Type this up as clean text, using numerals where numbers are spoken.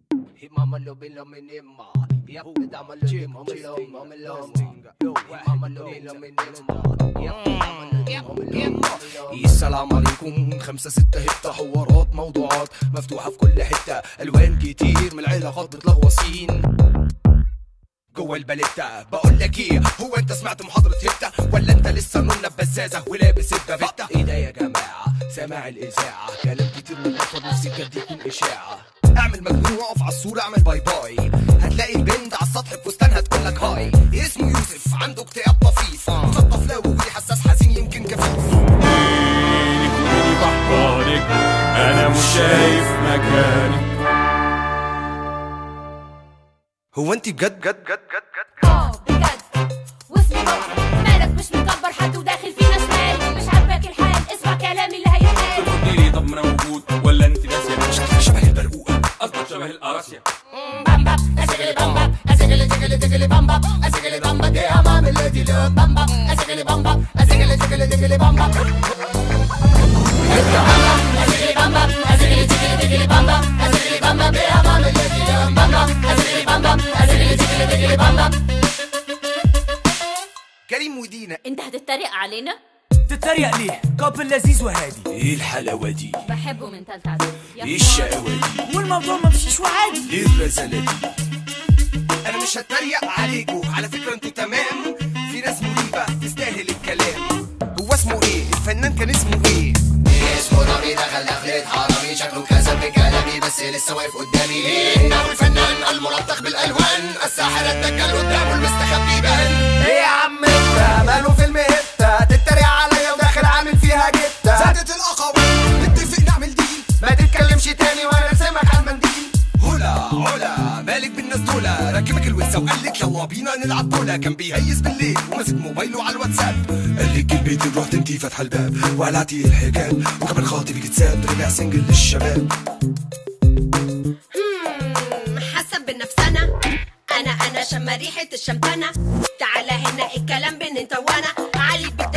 السلام عليكم. 5 6 هبتة حوارات موضوعات مفتوحة في كل حتة، ألوان كتير من العلاقات متلغوصين جوه الباليتا. بقول لك ايه، هو انت سمعت محاضرة هبتة ولا انت لسه نونة بزازة ولابس الدافيتا؟ ايه ده يا جماعة، سامع الإذاعة كلام كتير من الأطفال نفسي بجد يكون إشاعة. اعمل مجنون واقف على الصورة، اعمل باي باي، هتلاقي البنت على السطح بفستانها تقول لك هاي. اسمه يوسف عنده اكتئاب طفيف، مخطف لا وجودي حساس حزين يمكن كفيف. بحضانك انا مش شايف مكانك. هو انت بجد بجد بجد بجد بجد واسمي بابا، مالك مش مكبر حد وداخل فينا شمال؟ مش عاجبك الحال اسمع كلامي اللي هيتقال. تقولي طب ما انا موجود ولا انت ناسيه؟ شكلك شبه البرقوقة، قصدك شبه القراصية. بامبا اسجلي بامبا اسجلي تجلي تجلي بامبا اسجلي بامبا دي امام الذي له بامبا اسجلي بامبا اسجلي تجلي تجلي بامبا اسجلي بامبا اسجلي تجلي تجلي بامبا اسجلي بامبا دي امام الذي له بامبا اسجلي بامبا اسجلي تجلي تجلي بامبا. كريم ودينا، انت هتتريق علينا؟ تتريق ليه؟ كابل لذيذ وهادي. ايه الحلاوة دي؟ بحبه من تالتة اعدادي. ايه الشقاوة دي؟ والموضوع ممشيش وعادي. ليه الرزالة دي؟ انا مش هتريق عليكوا، على فكرة انتوا تمام، في ناس مريبة تستاهل الكلام. هو اسمه ايه؟ الفنان كان اسمه ايه؟ اسمه رامي، دخل دخلة حرامي، شكله كذب بكلامي بس لسه واقف قدامي. انه الفنان الملطخ بالالوان، الساحر الدجال قدامه المستخبي بان. ايه يا عم انت ماله فيلم هبتة؟ تتريق عليا وداخل عامل فيها جتة. زادت الاقاويل نتفق نعمل دي، ما تتكلمش تاني وانا ارسمك على المنديل. هلا علا مالك بالناس دولة، ركبك الوسة وقال لك يلا بينا نلعب بولا. كان بيهيس بالليل وماسك موبايله على الواتساب، قال لك البيت رحت انتي فاتحة الباب وقلعتي الحجاب وكمان خاطبك اتساب، رجع سنجل للشباب. حسب بالنفس انا شم ريحة الشمبانة. تعالى هنا الكلام بين انت وانا، علي